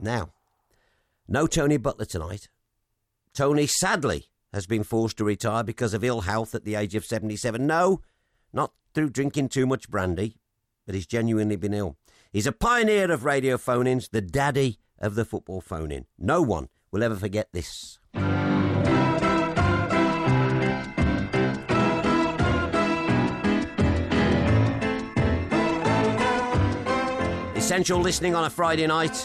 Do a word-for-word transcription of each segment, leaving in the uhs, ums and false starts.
Now, no Tony Butler tonight. Tony, sadly, has been forced to retire because of ill health at the age of seventy-seven. No, not through drinking too much brandy, but he's genuinely been ill. He's a pioneer of radio phone-ins, the daddy of the football phone-in. No one will ever forget this. Essential listening on a Friday night.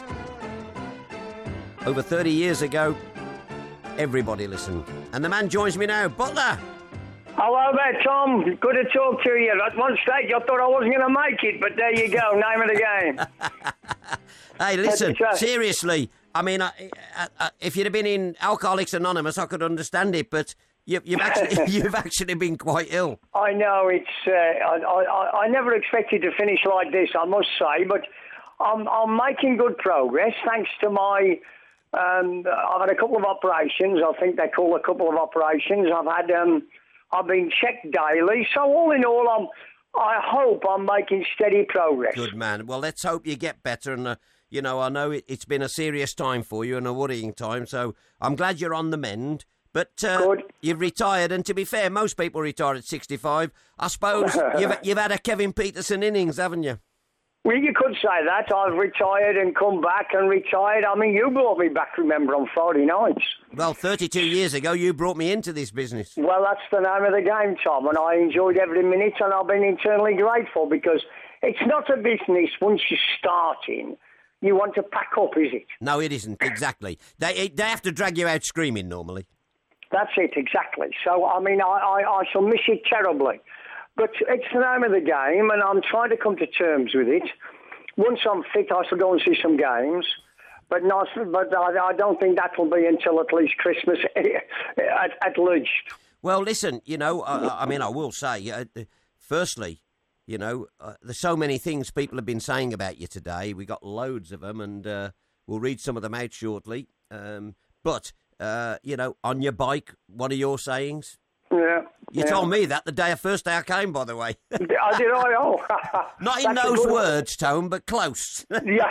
Over thirty years ago, everybody listened. And the man joins me now, Butler. Hello there, Tom. Good to talk to you. At one stage, I thought I wasn't going to make it, but there you go. Name of the game. Hey, listen, seriously. I mean, I, I, I, if you'd have been in Alcoholics Anonymous, I could understand it, but you, you've actually you've actually been quite ill. I know. It's. Uh, I, I, I never expected to finish like this, I must say, but I'm, I'm making good progress thanks to my... Um, I've had a couple of operations. I think they call a couple of operations. I've had, um, I've been checked daily. So all in all, I'm, I hope I'm making steady progress. Good man. Well, let's hope you get better. And uh, you know, I know it, it's been a serious time for you and a worrying time. So I'm glad you're on the mend. But uh, Good. You've retired, and to be fair, most people retire at sixty-five. I suppose you've you've had a Kevin Peterson innings, haven't you? Well, you could say that. I've retired and come back and retired. I mean, you brought me back, remember, on Friday nights. Well, thirty-two years ago, you brought me into this business. Well, that's the name of the game, Tom, and I enjoyed every minute, and I've been eternally grateful, because it's not a business once you're starting you want to pack up, is it? No, it isn't, exactly. They they have to drag you out screaming, normally. That's it, exactly. So, I mean, I, I, I shall miss it terribly. But it's the name of the game, and I'm trying to come to terms with it. Once I'm fit, I shall go and see some games. But not, but I, I don't think that will be until at least Christmas, at, at least. Well, listen, you know, I, I mean, I will say, uh, firstly, you know, uh, there's so many things people have been saying about you today. We got loads of them, and uh, we'll read some of them out shortly. Um, but, uh, you know, on your bike, what are your sayings? Yeah. You yeah. told me that the day, first day I came, by the way. I did, I know. Not in That's those words, Tone, but close. Yeah.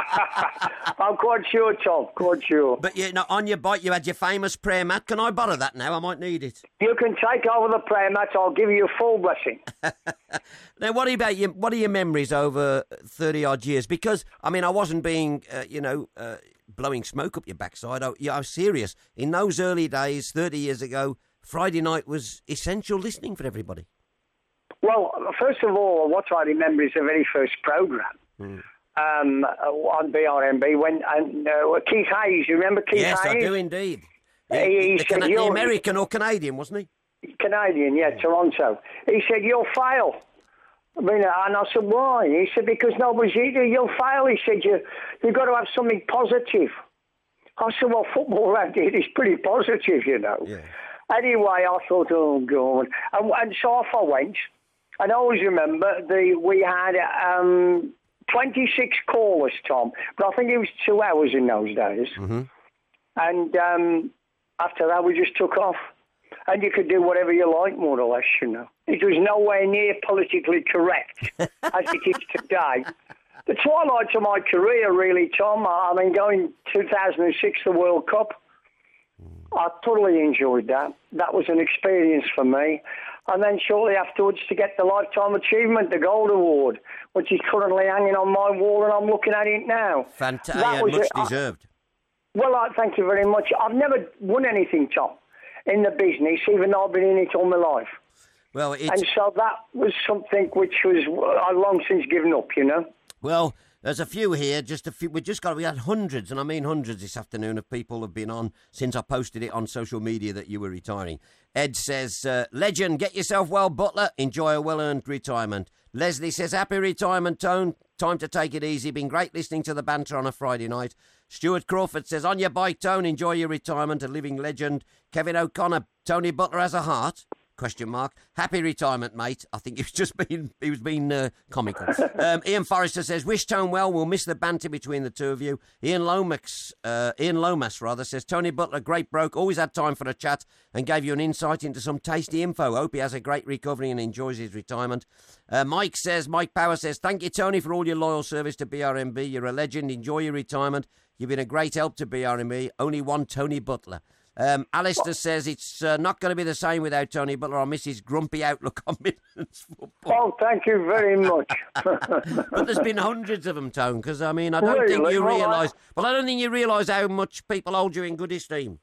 I'm quite sure, Tom, quite sure. But, you know, on your bike, you had your famous prayer mat. Can I borrow that now? I might need it. You can take over the prayer mat. I'll give you a full blessing. Now, what about your, what are your memories over thirty-odd years? Because, I mean, I wasn't being, uh, you know, uh, blowing smoke up your backside. I, yeah, I was serious. In those early days, thirty years ago, Friday night was essential listening for everybody. Well, first of all, what I remember is the very first programme mm. um, on B R M B when and, uh, Keith Hayes, you remember Keith yes, Hayes? Yes, I do indeed. Yeah, he, he the, said, Can- the American or Canadian, wasn't he? Canadian, yeah, Toronto. He said, you'll fail. I mean, and I said, why? He said, because nobody's eating, you'll fail. He said, you, you've got to have something positive. I said, well, football around here is pretty positive, you know. Yeah. Anyway, I thought, oh, God. And, and so off I went. And I always remember the we had um, twenty-six callers, Tom. But I think it was two hours in those days. Mm-hmm. And um, after that, we just took off. And you could do whatever you like, more or less, you know. It was nowhere near politically correct as it is today. The twilight of my career, really, Tom. I mean, going two thousand six, the World Cup. I thoroughly enjoyed that. That was an experience for me. And then shortly afterwards to get the Lifetime Achievement, the Gold Award, which is currently hanging on my wall, and I'm looking at it now. Fantastic. Yeah, much a, deserved. I, well, I thank you very much. I've never won anything, Tom, in the business, even though I've been in it all my life. Well, it's... And so that was something which was I've long since given up, you know. Well, there's a few here, just a few. We just got, we had hundreds, and I mean hundreds this afternoon of people have been on since I posted it on social media that you were retiring. Ed says, uh, legend, get yourself well, Butler. Enjoy a well-earned retirement. Leslie says, happy retirement, Tone. Time to take it easy. Been great listening to the banter on a Friday night. Stuart Crawford says, on your bike, Tone. Enjoy your retirement. A living legend. Kevin O'Connor, Tony Butler has a heart. Question mark. Happy retirement, mate. I think he was just being he was being uh, comical. Um, Ian Forrester says, wish Tone well. We'll miss the banter between the two of you. Ian Lomax, uh, Ian Lomas rather says, Tony Butler, great bloke, always had time for a chat and gave you an insight into some tasty info. Hope he has a great recovery and enjoys his retirement. Uh, Mike says, Mike Power says, thank you, Tony, for all your loyal service to B R M B. You're a legend. Enjoy your retirement. You've been a great help to B R M E. Only one Tony Butler. Um, Alistair says it's uh, not going to be the same without Tony Butler. I miss his grumpy outlook on Midlands football. Oh, thank you very much. But there's been hundreds of them, Tone, because, I mean, I don't Really? think you Well, I- realise... Well, I don't think you realise how much people hold you in good esteem.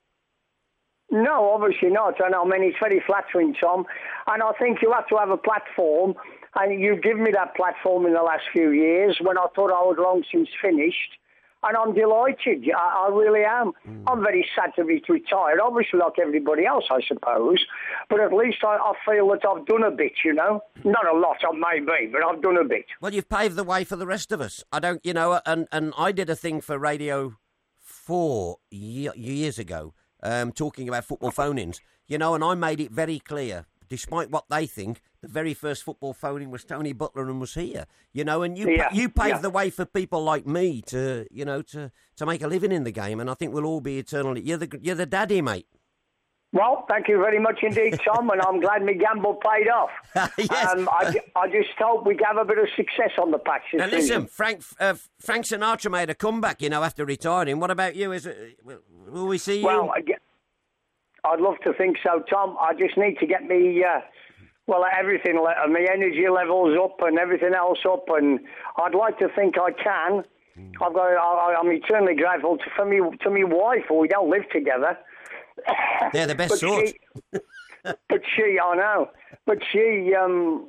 No, obviously not. And I mean, it's very flattering, Tom. And I think you have to have a platform. And you've given me that platform in the last few years when I thought I was long since finished. And I'm delighted. I, I really am. Mm. I'm very sad to be retired, obviously like everybody else, I suppose. But at least I, I feel that I've done a bit, you know. Not a lot, I may be, but I've done a bit. Well, you've paved the way for the rest of us. I don't, you know, and, and I did a thing for Radio four ye- years ago, um, talking about football phone-ins, you know, and I made it very clear, despite what they think, the very first football phone-in was Tony Butler and was here, you know, and you yeah, you paved yeah. the way for people like me to, you know, to, to make a living in the game, and I think we'll all be eternally. You're the you're the daddy, mate. Well, thank you very much indeed, Tom, and I'm glad my gamble paid off. Yes. Um, I, I just hope we have a bit of success on the patch this Now listen, season. Frank uh, Frank Sinatra made a comeback, you know, after retiring. What about you? Is it, will we see you? Well, I get, I'd love to think so, Tom. I just need to get me, uh, well, everything, le- my energy levels up and everything else up, and I'd like to think I can. Mm. I've got, I, I'm eternally grateful to, for me, to my wife, who we don't live together. They're the best sort. She, but she, I know, but she, um,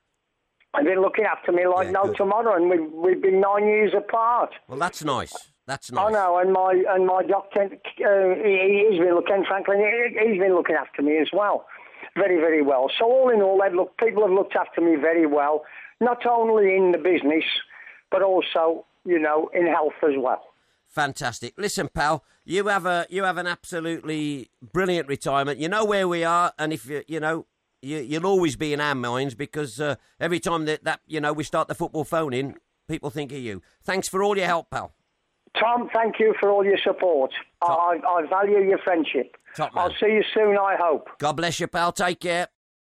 has been looking after me like yeah, no good. tomorrow, and we've, we've been nine years apart. Well, that's nice. That's nice. I know, and my and my doctor, uh, he, he's been looking, Franklin, he, he's been looking after me as well, very, very well. So all in all, they've looked, people have looked after me very well, not only in the business, but also, you know, in health as well. Fantastic. Listen, pal, you have a you have an absolutely brilliant retirement. You know where we are, and if you you know you, you'll always be in our minds because uh, every time that, that you know we start the football phone in, people think of you. Thanks for all your help, pal. Tom, thank you for all your support. I, I value your friendship. Top man. I'll see you soon, I hope. God bless you, pal. Take care.